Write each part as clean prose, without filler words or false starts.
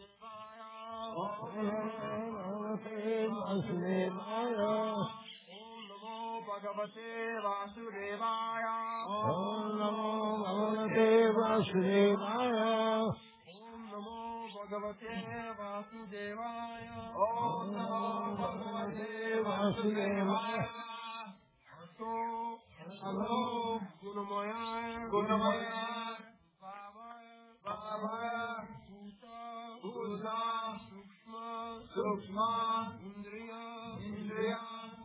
Bhagavate Vasudevaya. Om Namo Bhagavate Vasudevaya. Om Namo Bhagavate Vasudevaya. Om Namo Bhagavate Vasudevaya. Aso Alo Gunamaya Gunamaya Bhavaya Bhuta Bhuta Sukshma Sukshma Indriya Indriya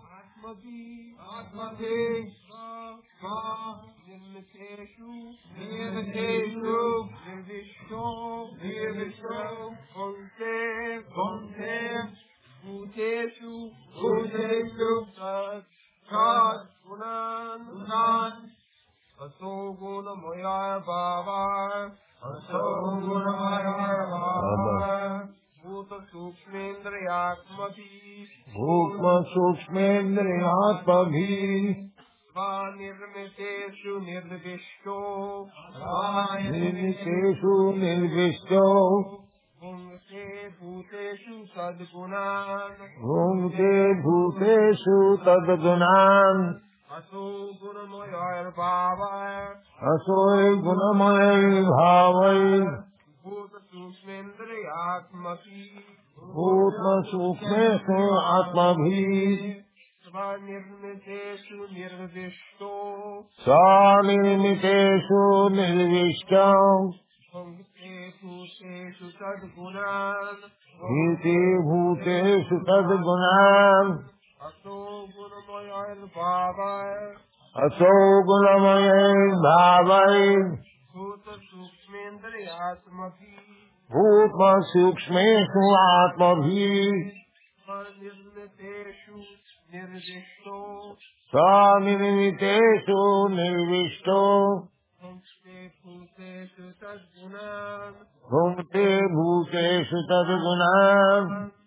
Atmati Sva Nirmiteshu Nirmiteshu Nirvishto Nirvishto Bhunte Bhunte Bhuteshu Bhuteshu Tat Tat Gunan Gunan Aso Gunamaya Bhava Aso Gunamaya Bhava Bhuta Sukshmendriyatmati Bhutma Sukshmendriyatmati Svanirmiteshu Nirvishto Svanirmiteshu Nirvishto Bhungte Bhuteshu Sadgunan Bhungte Bhuteshu Sadgunan Aso Gunamaya Bhavaya Aso Gunamaya Bhavaya Bhuta Sukshmendriyatmati Bhutma Sukshmendriyatmati Svanirmiteshu Nirvishto Svanirmiteshu Nirvishto Bhungte Bhuteshu Sadgunan Bhute Bhuteshu Sadgunan Aso Gunamaya Bhavaya Aso Gunamaya Bhavaya Bhuta Sukshmendriyatmati Bhutma Sukshmeshu Atmabhi Svanirmiteshu Nirvishto Svanirmiteshu Nirvishto Bhungte Bhuteshu Tadgunan Bhungte Bhuteshu Tadgunan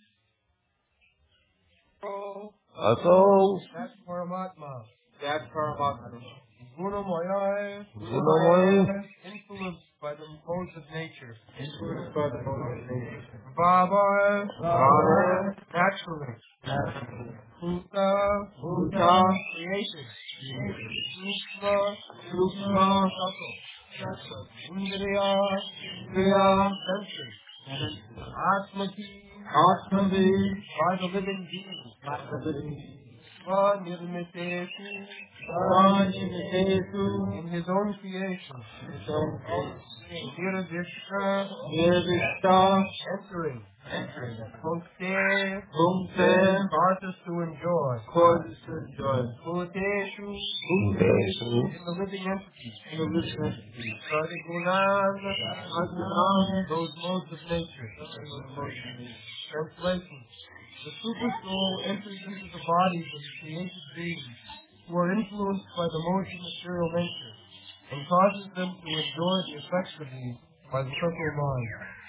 Aso That's Paramatma. That's Paramatma. Gunamaya influenced by the modes of nature. Influenced by the modes of nature. Bhava naturally. Bhuta creation. Sukshma subtle. Indriya senses. Atmati by the living being. Nirmiteshu in his own creation. Nirvishta entering. Bhukte causes to enjoy. Bhuteshu in the living entity. Sadgunan those modes of nature. Translation. The super soul enters into the bodies of the created beings who are influenced by the modes of material nature and causes them to enjoy the effects of these by the subtle mind.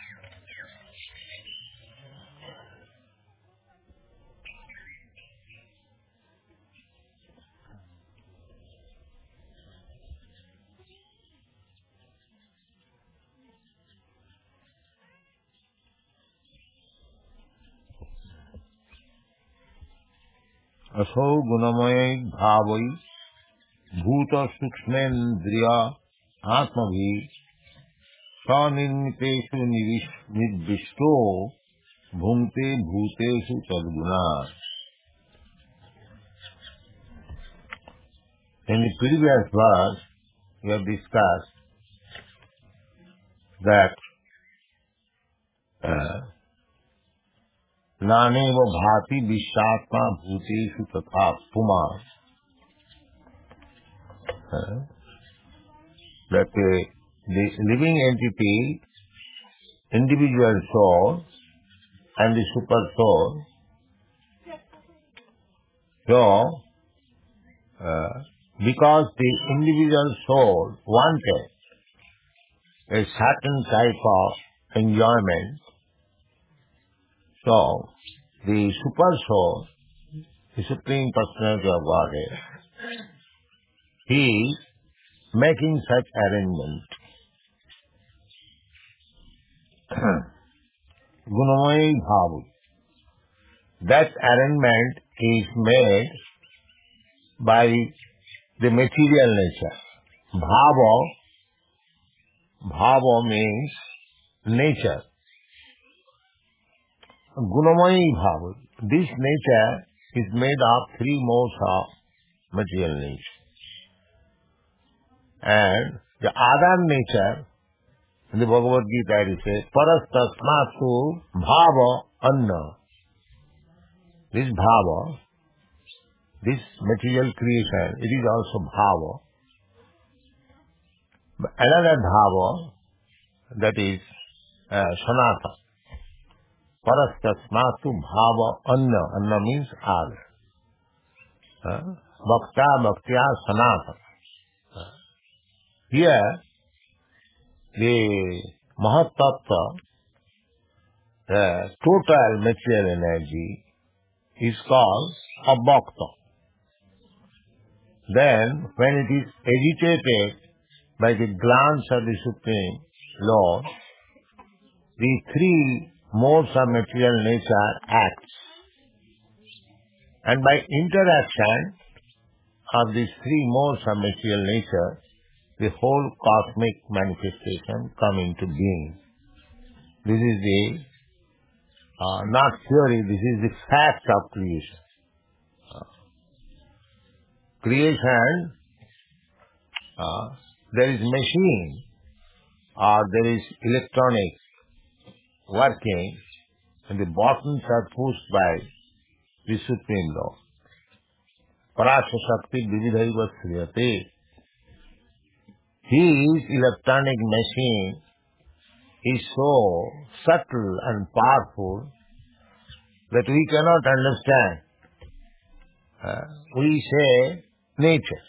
असौ गुणमय भावै भूत सूक्ष्मेन्द्रिया आत्मभि स्वनिर्मितेषु निर्दिष्टो भुंक्ते भूतेषु तद्गुणा. In the previous verse, we have discussed that नानेव भाति विश्वात्मा भूतेषु तथा पुमा, that the living entity, individual soul and the super soul, so because the individual soul wanted a certain type of enjoyment, so the super soul, the Supreme Personality of Godhead, he is making such arrangement. Gunamai Bhavu. That arrangement is made by the material nature. Bhava means nature. Gunamai Bhavu. This nature is made of three modes of material nature. And the other nature, in the Bhagavad Gita it says, Parastasmatu Bhava Anna. This Bhava, this material creation, it is also Bhava. Another Bhava, that is Sanatana. Parastasmatu Bhava Anna. Anna means other. Bhakta Bhaktya Sanatana. Here, the Mahatattva, the total material energy, is called Abhakta. Then, when it is agitated by the glance of the Supreme Lord, the three modes of material nature acts. And by interaction of these three modes of material nature, the whole cosmic manifestation come into being. This is the, not theory, this is the fact of creation. Creation, there is machine or there is electronic working and the buttons are pushed by the Supreme Lord. Parasya Shakti Vividhaiva Sriyate. His electronic machine is so subtle and powerful that we cannot understand. We say nature.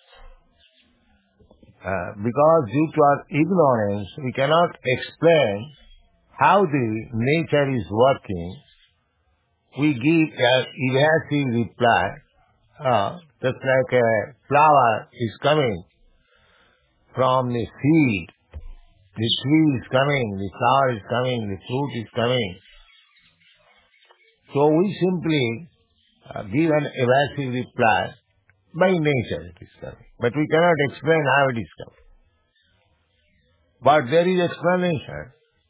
Because due to our ignorance, we cannot explain how the nature is working. We give an evasive reply, just like a flower is coming from the seed, the tree is coming, the flower is coming, the fruit is coming. So we simply give an evasive reply, by nature it is coming. But we cannot explain how it is coming. But there is explanation.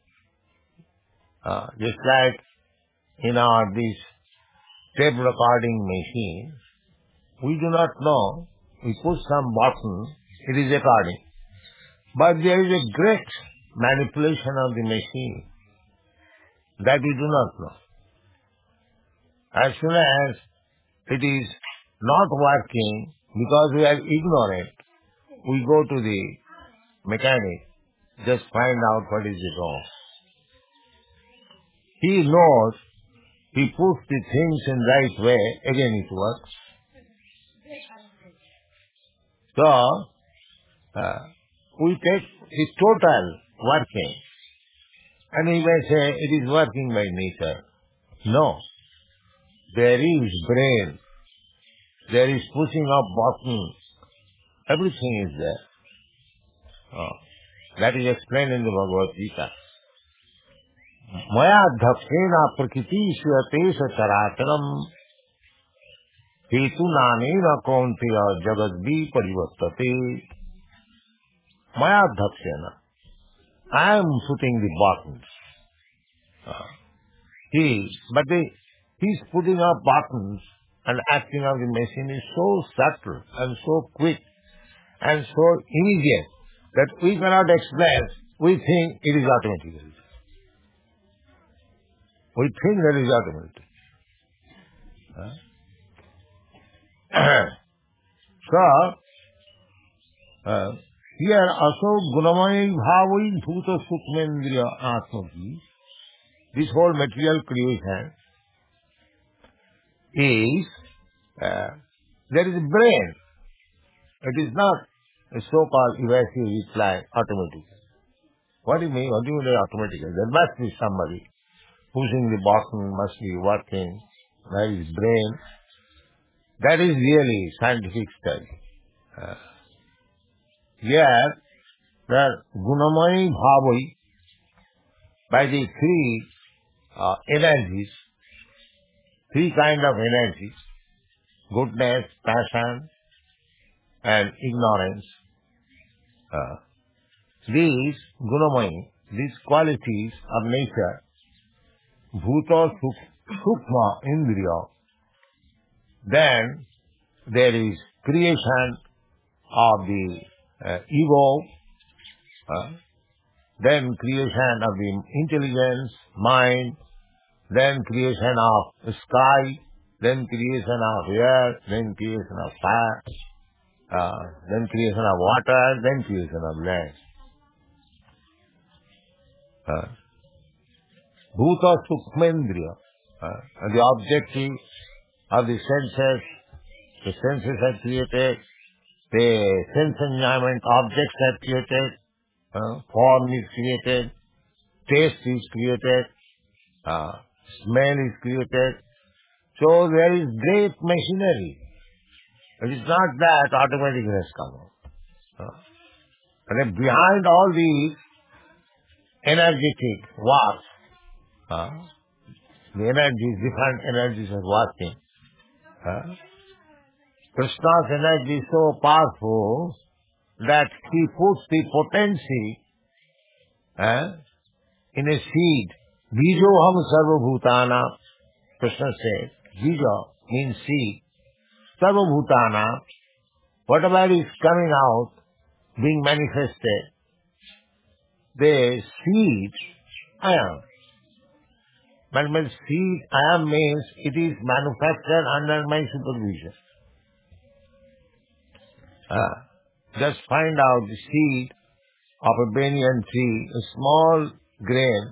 Just like in this tape recording machine, we do not know, we push some button, it is recording. But there is a great manipulation of the machine that we do not know. As soon as it is not working, because we are ignorant, we go to the mechanic, just find out what is wrong. He knows, he puts the things in right way, again it works. So, we take the total working, and we may say it is working by nature. No. There is brain, there is pushing of buttons, everything is there. That is explained in the Bhagavad Gita. Maya dhapsena prakriti suyatesa characharam hetu nanena kaunteya jagadvi parivartate. Maya dhapsena. I am putting the buttons. He's putting up buttons and acting of the machine is so subtle and so quick and so immediate that we cannot explain. We think it is automatically. We think that it is automatic. So, here also Gunamai Bhavai Bhuta Sukmendriya Atmaki, this whole material creation is, there is a brain. It is not a so-called evasive reply automatically. What do you mean? What do you mean automatically? There must be somebody pushing the button, must be working. There is brain. That is really scientific study. Here, the Gunamai Bhavai, by the three energies, three kinds of energies, goodness, passion, and ignorance. These gunamai, these qualities of nature, bhuta sukma indriya, then there is creation of the ego, then creation of the intelligence, mind, then creation of sky, then creation of air, then creation of fire, then creation of water, then creation of land. Bhuta sukmendriya, the objective of the senses are created, the sense enjoyment objects are created, form is created, taste is created, smell is created. So there is great machinery. It is not that automatically has come out. And then behind all these energetic works, the energies, different energies are working. Krishna's energy is so powerful that he puts the potency in a seed. Bijoham sarvabhutana, Krishna says. Bija means seed. Sarvabhutana, whatever is coming out, being manifested, the seed, I am. But when seed, I am means it is manufactured under my supervision. Just find out the seed of a banyan tree, a small grain,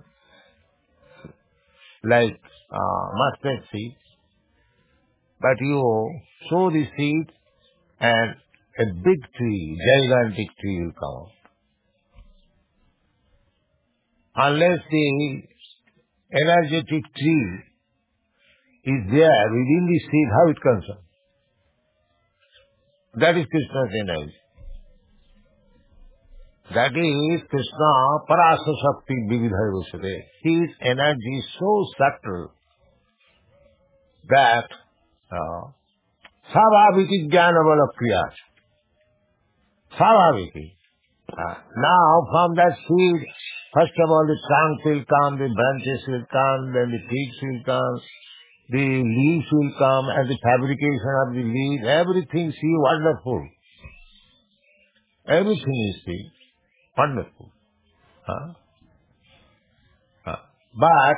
like mustard seed, but you sow the seed and a big tree, gigantic tree will come out. Unless the energetic tree is there within the seed, how it comes out? That is Krishna's energy. That is Krishna Parasa Shakti Vividhaya Vusade. His energy is so subtle that Savaviki Jnanavala Kriyas. Savaviki. Now from that seed, first of all the trunk will come, the branches will come, then the twigs will come, the leaves will come, and the fabrication of the leaves, everything, see, wonderful. Everything is, see, wonderful. But,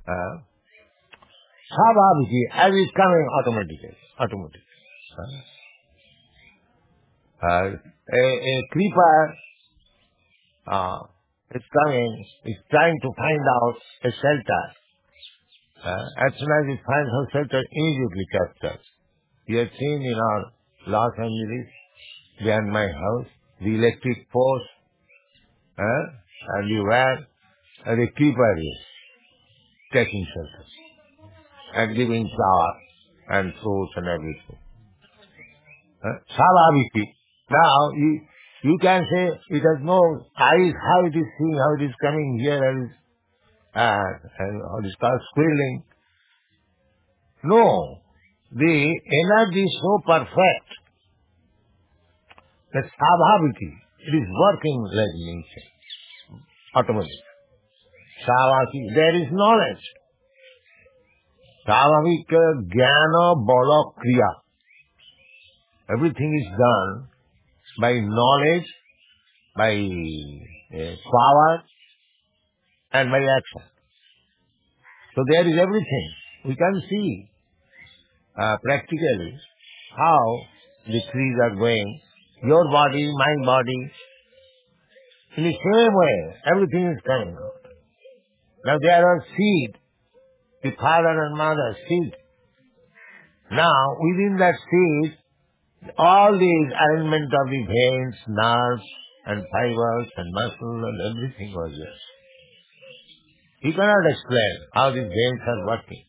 Savaviki, as is coming automatically. A creeper is coming, is trying to find out a shelter. As soon as it finds a shelter, immediately captures. You have seen in our Los Angeles, behind my house, the electric post, and the creeper is taking shelter and giving flower and fruits and everything. Savaviki. Now, you can say it has no eyes, how it is seeing, how it is coming here, and how it is called squirreling. No. The energy is so perfect that Savaviki, it is working like nature, automatically. Savaviki, there is knowledge. Savavika Jnana Bala Kriya. Everything is done by knowledge, by power, and by action. So there is everything. We can see practically how the trees are going. Your body, my body. In the same way, everything is coming out. Now there are seed, the father and mother seed. Now within that seed, all these arrangement of the veins, nerves, and fibers, and muscle, and everything was there. You cannot explain how these veins are working.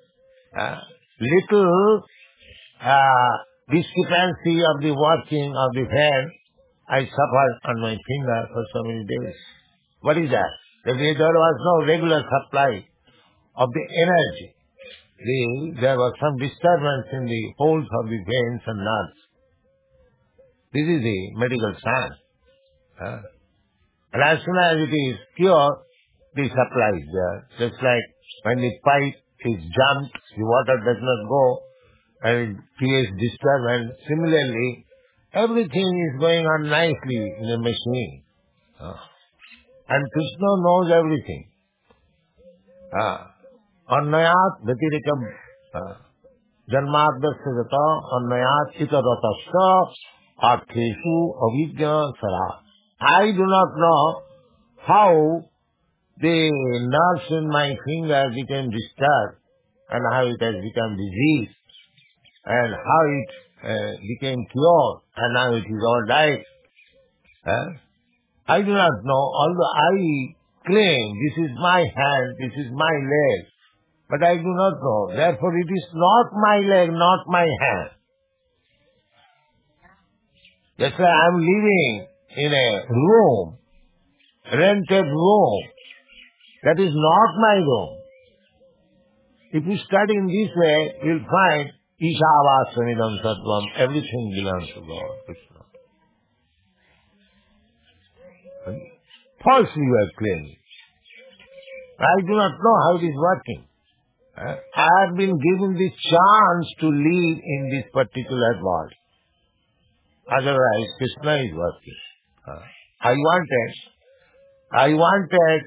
Little discrepancy of the working of the vein, I suffered on my finger for so many days. What is that? There was no regular supply of the energy. There was some disturbance in the holes of the veins and nerves. This is the medical science. And as soon as it is pure, the supply is there. Just like when the pipe is jammed, the water does not go and it creates disturbance. Similarly, everything is going on nicely in the machine. And Krishna knows everything. Annayat Vyatirikam Janmadasya Jata Annayat Itadatashya Artheshu Avidya Sara. I do not know how the nerves in my finger became disturbed and how it has become diseased and how it became cured and now it is all right. I do not know, although I claim this is my hand, this is my leg, but I do not know. Therefore it is not my leg, not my hand. That's why I am living in a room, rented room. That is not my room. If you study in this way, you will find Ishavasyanidam Sattvam, everything belongs to God, Krishna. Falsely you are claiming. I do not know how it is working. I have been given the chance to live in this particular world. Otherwise, Krishna is working. I wanted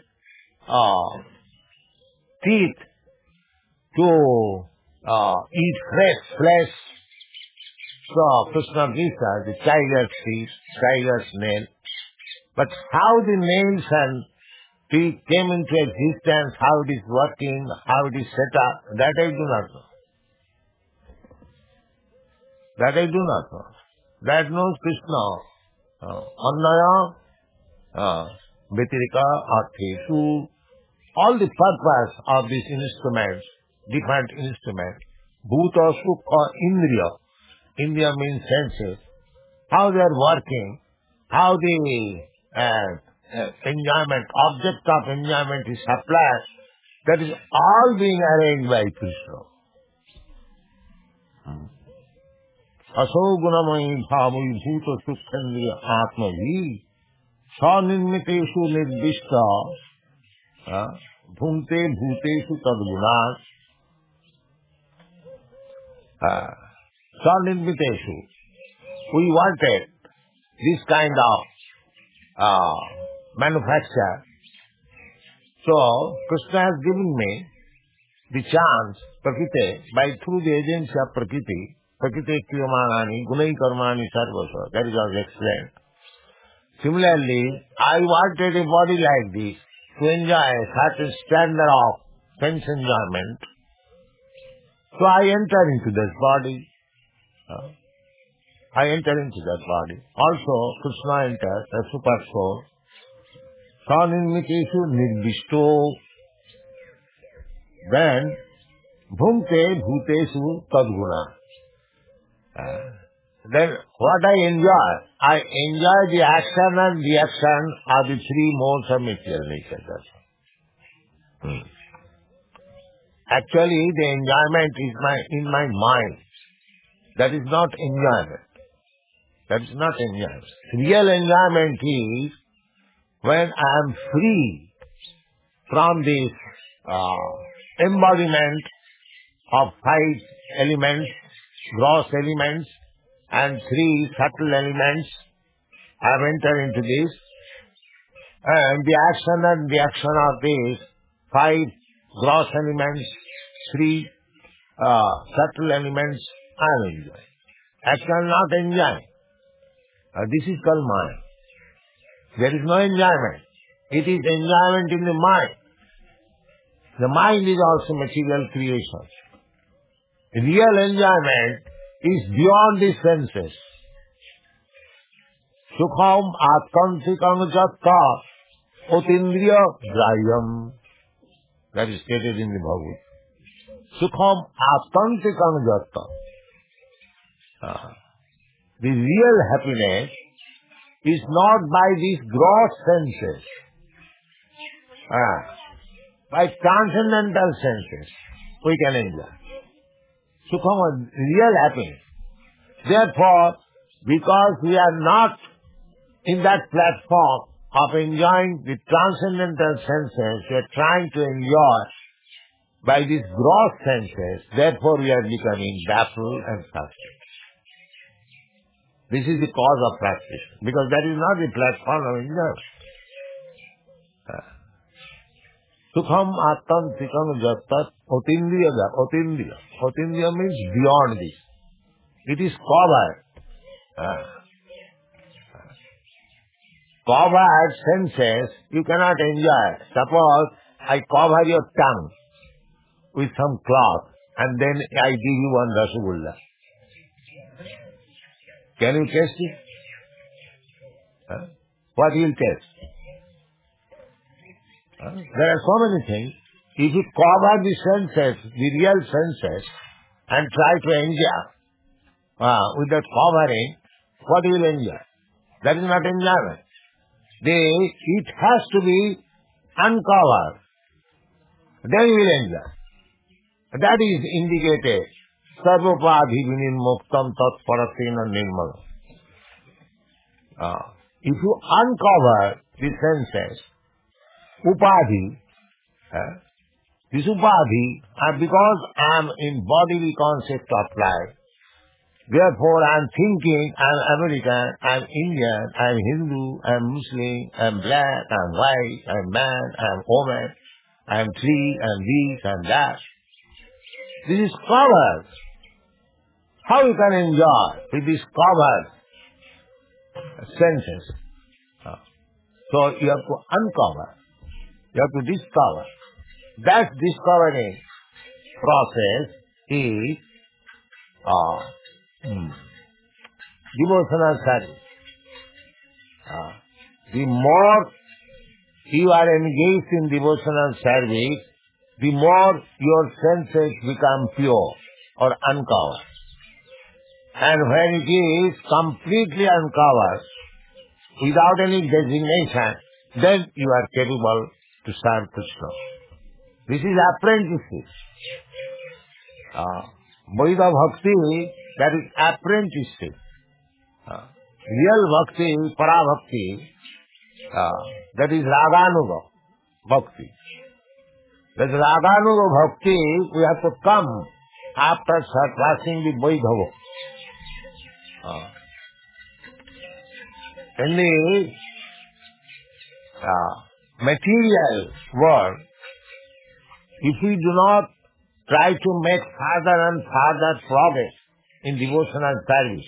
teeth to eat fresh flesh. So Krishna gives us the tiger's teeth, tiger's nail. But how the nails and teeth came into existence, how it is working, how it is set up, that I do not know. That I do not know. That knows Krishna. Annaya, Vyatirika, Artheshu, all the purpose of these instruments, different instruments, Bhuta, Sukha, Indriya. Indriya means senses. How they are working, how the enjoyment, object of enjoyment is supplied, that is all being arranged by Krishna. Aso gunamayi bhavayi bhuta sukhendriya atmavi sanirmiteshu nirdishta bhunte bhuteshu tadgunas sanirmiteshu. We wanted this kind of manufacture. So Krishna has given me the chance, Prakriti, by through the agency of Prakriti, Prakriti kriyamanani, gunai karmani sarvasa. That is all explained. Similarly, I wanted a body like this to enjoy a certain standard of sense enjoyment. So I enter into this body. I enter into that body. Also, Krishna enters as super soul. Sanirmiteshu nirdishto. Then, bhumte bhuteshu tadguna. Then, what I enjoy the action and reaction of the three modes of material nature. Actually, the enjoyment is in my mind. That is not enjoyment. That is not enjoyment. Real enjoyment is when I am free from this embodiment of 5 elements, gross elements, and 3 subtle elements. I have entered into this. And the action and reaction of these 5 gross elements, 3 subtle elements, I am enjoying. Actually not enjoying. This is called mind. There is no enjoyment. It is enjoyment in the mind. The mind is also material creation. Real enjoyment is beyond the senses. Sukham atkantikam jatta otindriya grayam. That is stated in the Bhagavad. Sukham atkantikam jatta. The real happiness is not by these gross senses. by transcendental senses, we can enjoy. Sukham, real happiness. Therefore, because we are not in that platform of enjoying the transcendental senses, we are trying to enjoy by these gross senses, therefore we are becoming baffled and frustrated. This is the cause of frustration, because that is not the platform of enjoyment. Sukham attam sikam jattat otindriya. Otindriya means beyond this. It is covered. Covered senses, you cannot enjoy. Suppose I cover your tongue with some cloth and then I give you one Rasagulla. Can you taste it? What will taste? There are so many things. If you cover the senses, the real senses, and try to enjoy with that covering, what will you enjoy? That is not enjoyment. It has to be uncovered. Then you will enjoy. That is indicated. Sarvopadhi vinimuktam tat parasena nirmala. If you uncover the senses, upadhi, this upadhi, because I am in bodily concept of life, therefore I am thinking I am American, I am Indian, I am Hindu, I am Muslim, I am black, I am white, I am man, I am woman, I am tree, I am this, I am that. This is covered. How you can enjoy with these covered senses? So you have to uncover. You have to discover. That discovering process is devotional service. The more you are engaged in devotional service, the more your senses become pure or uncovered. And when it is completely uncovered, without any designation, then you are capable to serve Krishna. This is apprenticeship. Vaidha Bhakti, that is apprenticeship. Real Bhakti, Para Bhakti, that is Raganuga Bhakti. That Raganuga Bhakti, we have to come after surpassing the Vaidhava. In the material world, if we do not try to make further and further progress in devotional service,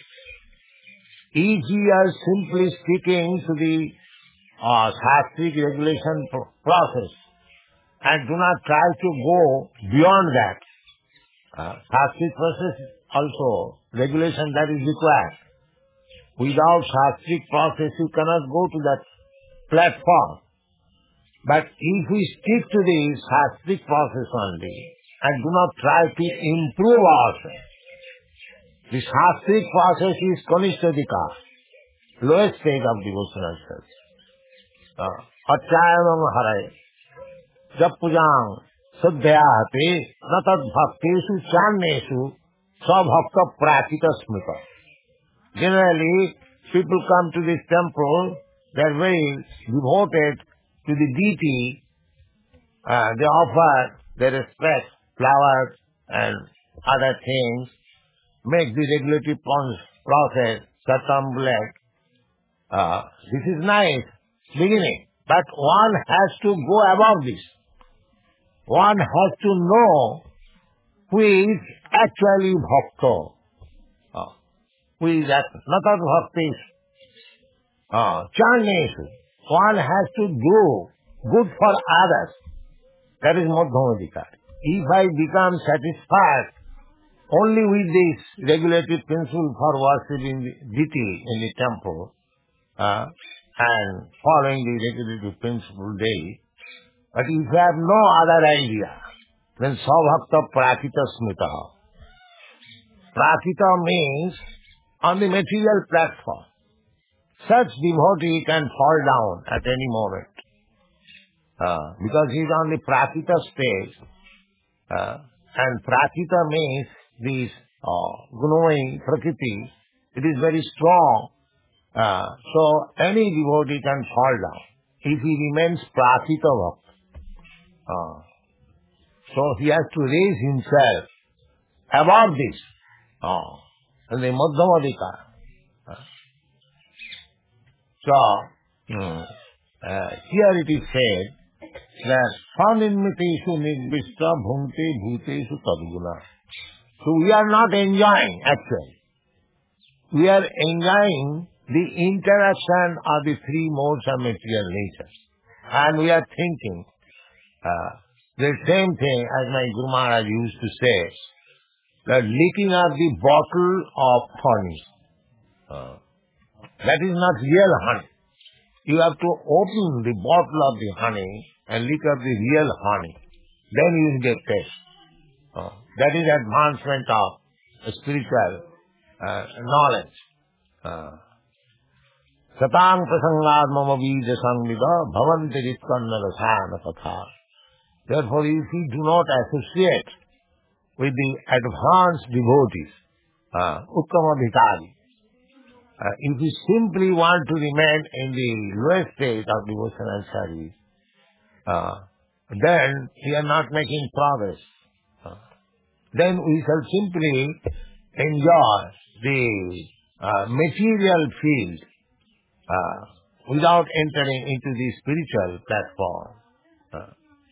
if we are simply sticking to the Shastric regulation process and do not try to go beyond that, Shastric process also, regulation that is required. Without Shastric process, you cannot go to that platform. But if we stick to the Shastric process only and do not try to improve ourselves, the Shastric process is Kanishtadika, lowest stage of devotional service. Acchayamam haray, jap pujang, sadhyate, natad bhaktesu channesu, sabhakta prakita smita. Generally, people come to this temple, they are very devoted to the deity, they offer their respect, flowers and other things, make the regulatory process circumambulate. This is nice, beginning, but one has to go above this. One has to know who is actually bhakta. Who is that? Natad bhaktis. Channesu. One has to do good for others. That is Madhyamadikari. If I become satisfied only with this regulated principle for worshipping the deity in the temple and following the regulated principle daily, but if I have no other idea, then Sabhakta Prakita Smita. Prakita means on the material platform. Such devotee can fall down at any moment. because he is on the prakita stage. And prakita means this glowing prakriti. It is very strong. So any devotee can fall down if he remains prakita bhakta. So he has to raise himself above this. And the madhyamadika. So here it is said that sanimmiteshu nidvishta bhunte bhuteshu tadguna. So we are not enjoying actually. We are enjoying the interaction of the three modes of material nature. And we are thinking the same thing as my Guru Maharaj used to say, that licking of the bottle of honey. That is not real honey. You have to open the bottle of the honey and lick up the real honey. Then you will get taste. That is advancement of spiritual knowledge. Satang prasangad mama bija sangvida bhavanti ritkanna rasana katha. Therefore, if you do not associate with the advanced devotees, Uttama-bhikari, if you simply want to remain in the lowest state of devotional service, then we are not making progress. Then we shall simply enjoy the material field without entering into the spiritual platform.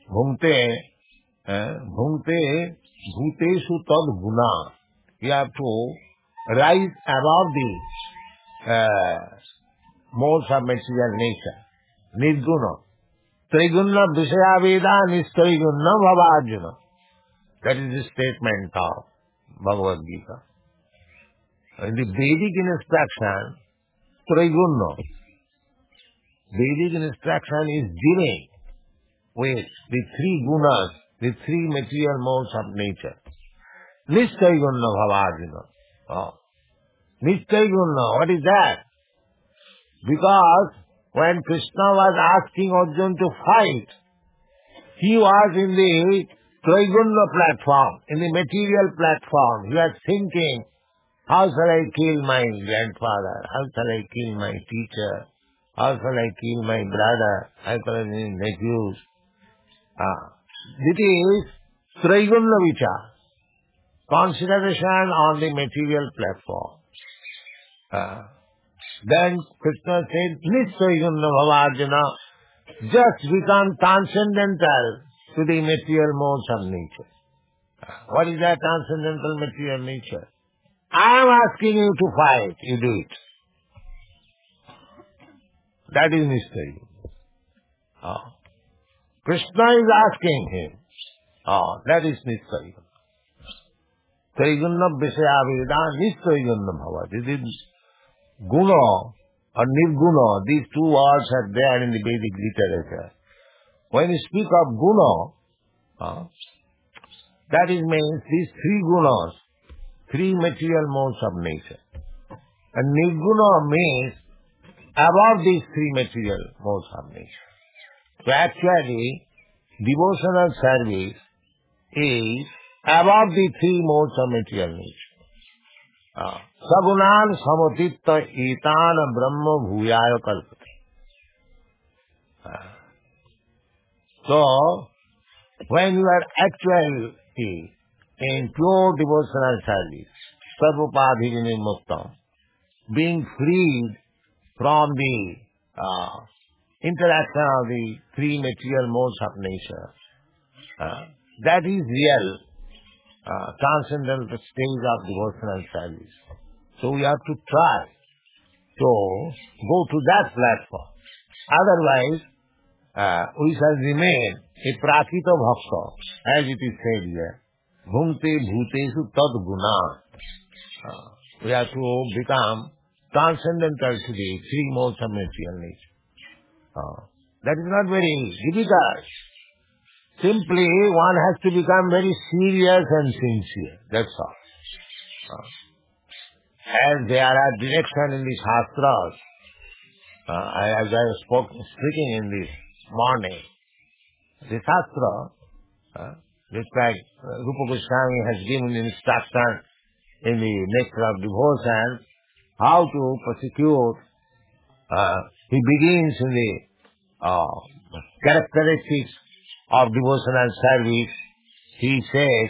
Bhunte bhuteshu tad guna. You have to rise above the modes of material nature. Nirguna. Triguna Vishaya Veda Nistriguna Bhavajuna. That is the statement of Bhagavad Gita. In the Vedic instruction, Triguna. Vedic instruction is dealing with the three gunas, the three material modes of nature. Nistriguna Bhavajuna. Nistriguna, what is that? Because when Krishna was asking Arjuna to fight, he was in the Triguna platform, in the material platform. He was thinking, how shall I kill my grandfather? How shall I kill my teacher? How shall I kill my brother? How shall I kill nephews? It is Triguna Vichar, consideration on the material platform. Then Krishna said, Nistriguna Bhavajana, just become transcendental to the material modes of nature. What is that transcendental material nature? I am asking you to fight, you do it. That is Nistriguna. Krishna is asking him. That is Nistriguna. Triguna Vishaya Veda Nistriguna Bhavati. This is Guna or Nirguna, these two words are there in the Vedic literature. When you speak of Guna, that is means these three gunas, three material modes of nature. And Nirguna means above these three material modes of nature. So actually, devotional service is above the three modes of material nature. Sagunan samatitta etan brahma bhuyaya kalpate. So, when you are actually in pure devotional service, sarvapadhi muktam, being freed from the interaction of the three material modes of nature, that is real transcendental stage of devotional service. So we have to try to go to that platform. Otherwise, we shall remain a prakita bhakta, as it is said here. Bhunte bhuteshu tad guna. We have to become transcendental to the three modes of material nature. That is not very difficult. Simply, one has to become very serious and sincere. That's all. As there are direction in the Shastras, as I was speaking in this morning, the Shastra, just like Rupa Goswami has given instruction in the Nectar of Devotion, how to persecute. He begins in the characteristics of devotional service. He says,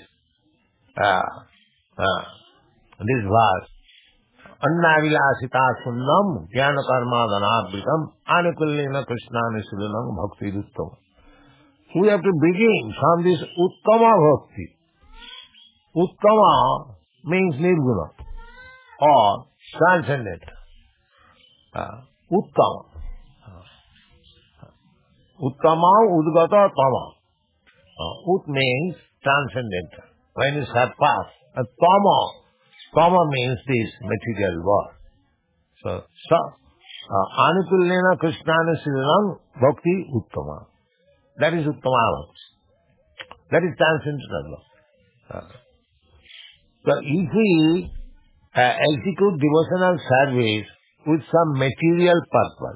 this verse, Annavilasita sunnam jnana karma dhanabhitam anukullena krishnana silanam bhakti duttam. We have to begin from this Uttama Bhakti. Uttama means Nirguna or transcendent. Uttama. Uttama Udgata Tama. Ut means transcendent. When you surpass. Tama means this material world. So Anukullena Krishnana Silanam Bhakti Uttama. That is Uttama. That is transcendental. So if we execute devotional service with some material purpose,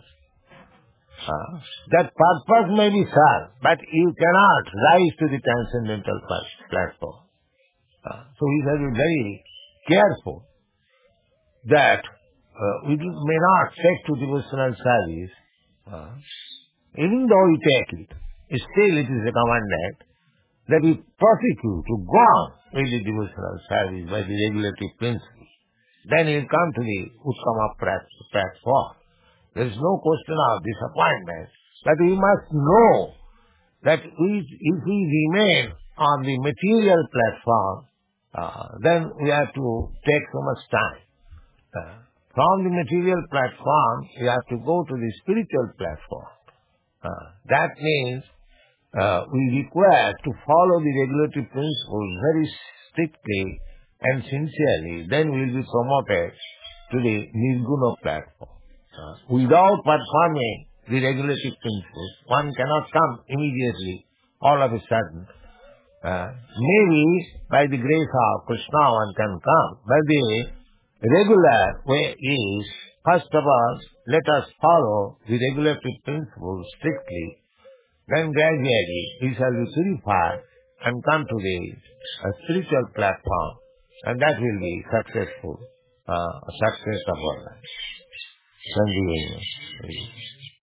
that purpose may be served, but you cannot rise to the transcendental platform. So we have to be very careful that we may not take to devotional service, even though we take it. Still it is recommended that we prosecute to go on with the devotional service by the regulative principles. Then you come to the Uttama platform. There is no question of disappointment. But we must know that if we remain on the material platform, then we have to take so much time. From the material platform, we have to go to the spiritual platform. That means we require to follow the regulatory principles very strictly and sincerely. Then we will be promoted to the Nirguna platform. Without performing the regulatory principles, one cannot come immediately, all of a sudden. Maybe by the grace of Krishna one can come, but the regular way is, first of all, let us follow the regulatory principles strictly. Then gradually we shall be purified and come to the spiritual platform, and that will be successful, success of our life. Thank you very much.